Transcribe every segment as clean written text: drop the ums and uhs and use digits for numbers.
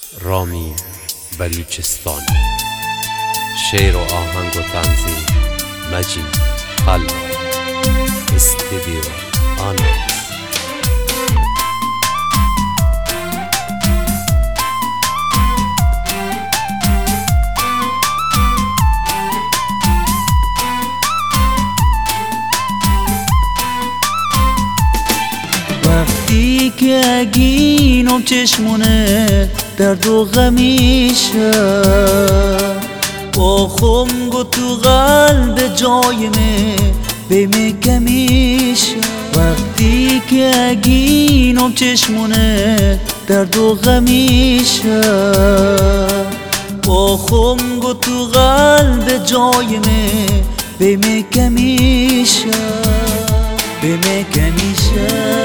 رامی بلوچستان. شعر و آهنگ و تنظیم مجید خلق. استودیو آناس. وقتی که اگینم چشمونه درد و غمیشه آخم گو تو قلب جایمه بیمه کمیشه. وقتی که اگینم چشمونه درد و غمیشه آخم گو تو قلب جایمه بیمه کمیشه بیمه کمیشه.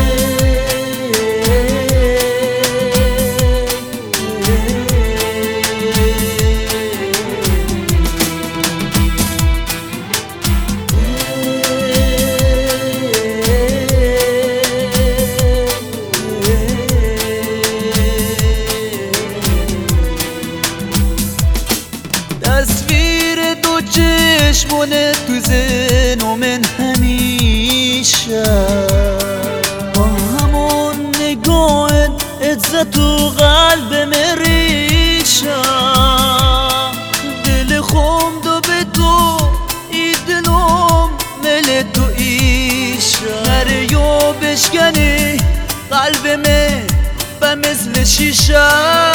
تصویر دو چشمونه تو ذهنم همیشه با همون نگاهت عزت و قلبم ریشه. دل خم دو به تو ای دلم مل تو ایشه. نریو بشکنی قلبم به مثل شیشه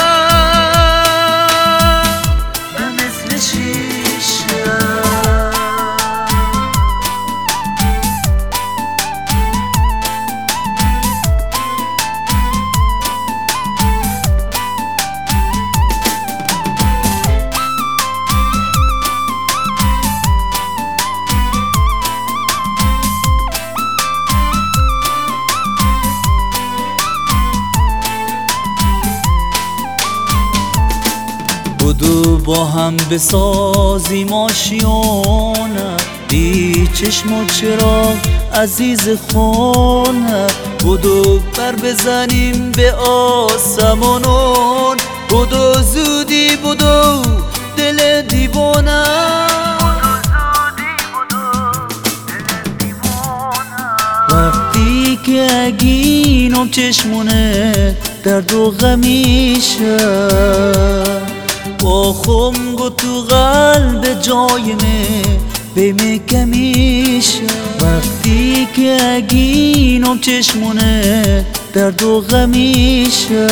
بودو با هم بسازیم آشیانه بی چشم و چراغ عزیز خونه. بودو بر بزنیم به آسمانون بودو زودی بودو دل دیوانه. وقتی که اگینم چشمونه درد و غمیشه آخم گو تو قلب جایمه بیمه کمیشه. وقتی که اگینم چشمونه درد و غمیشه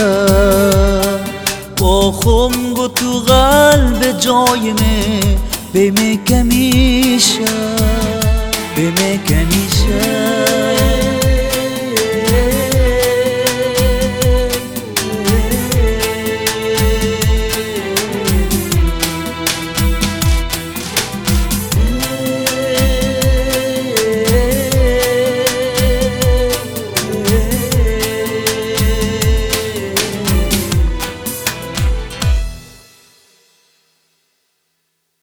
آخم گو تو قلب جایمه بیمه کمیشه بیمه کمیشه.